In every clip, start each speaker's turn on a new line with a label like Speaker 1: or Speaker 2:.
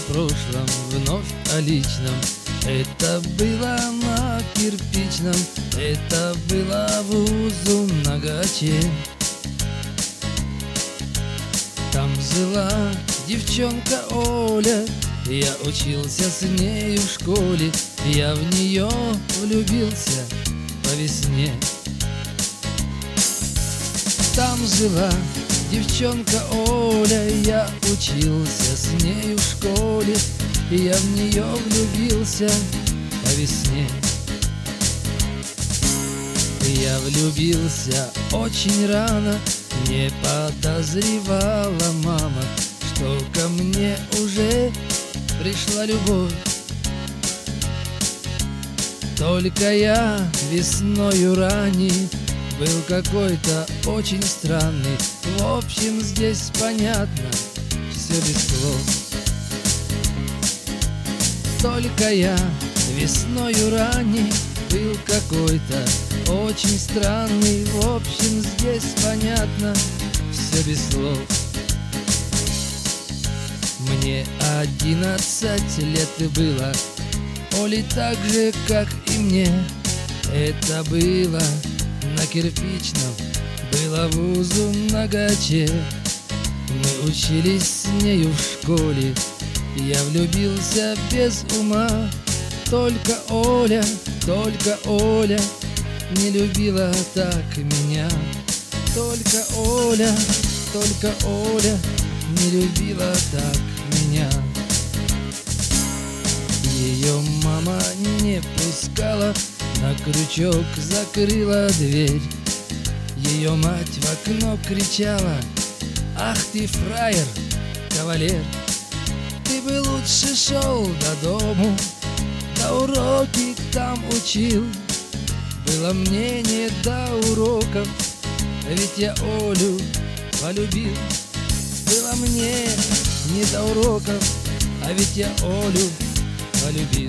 Speaker 1: прошлом, вновь о личном. Это было на кирпичном, это было в Узунагаче. Там жила девчонка Оля, я учился с нею в школе, я в нее влюбился по весне. Там жила девчонка Оля, я учился с нею в школе, я в нее влюбился по весне. Я влюбился очень рано, не подозревала мама, что ко мне уже пришла любовь. Только я весною ранней был какой-то очень странный. В общем, здесь понятно все без слов. Только я весною ранней был какой-то очень странный. В общем, здесь понятно все без слов. Мне 11 лет было, Оле так же, как и мне. Это было на кирпичном, было в Узунагаче. Мы учились с нею в школе, я влюбился без ума. Только Оля не любила так меня. Только Оля не любила так меня. Ее мама не пускала, на крючок закрыла дверь. Ее мать в окно кричала: «Ах ты, фраер, кавалер! Ты бы лучше шел до дому, да уроки там учил. Было мне не до уроков, ведь я Олю полюбил. Было мне не до уроков, а ведь я Олю полюбил».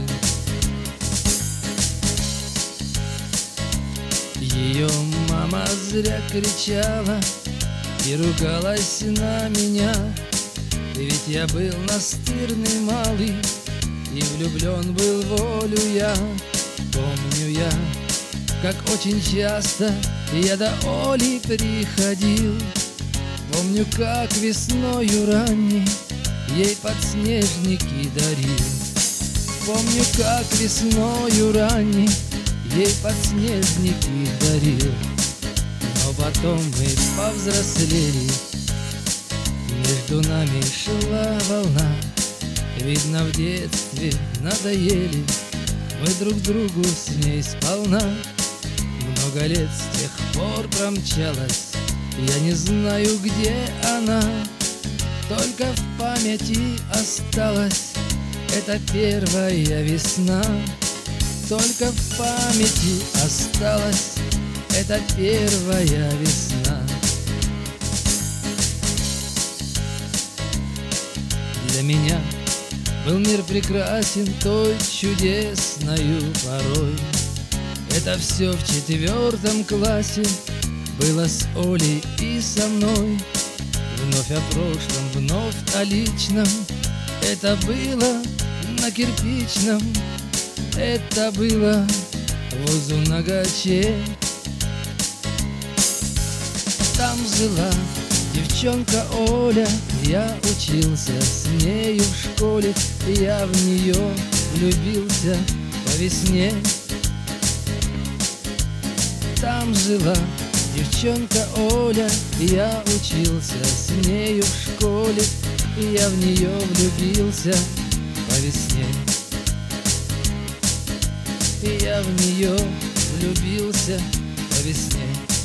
Speaker 1: Ее мама зря кричала и ругалась на меня, ведь я был настырный малый и влюблен был в Олю я. Помню я, как очень часто я до Оли приходил. Помню, как весною ранней ей подснежники дарил. Помню, как весною ранней ей подснежники дарил. Но потом мы повзрослели, между нами шла волна. Видно, в детстве надоели мы друг другу с ней сполна. Много лет с тех пор промчалось, я не знаю, где она. Только в памяти осталась эта первая весна. Только в памяти осталась эта первая весна. Для меня был мир прекрасен той чудесною порой. Это все в 4 классе было с Олей и со мной. Вновь о прошлом, вновь о личном. Это было на кирпичном, это было в Узунагаче. Там жила девчонка Оля, я учился с нею в школе, я в нее влюбился по весне. Там жила девчонка Оля, я учился с нею в школе, я в нее влюбился по весне. Я в нее влюбился по весне.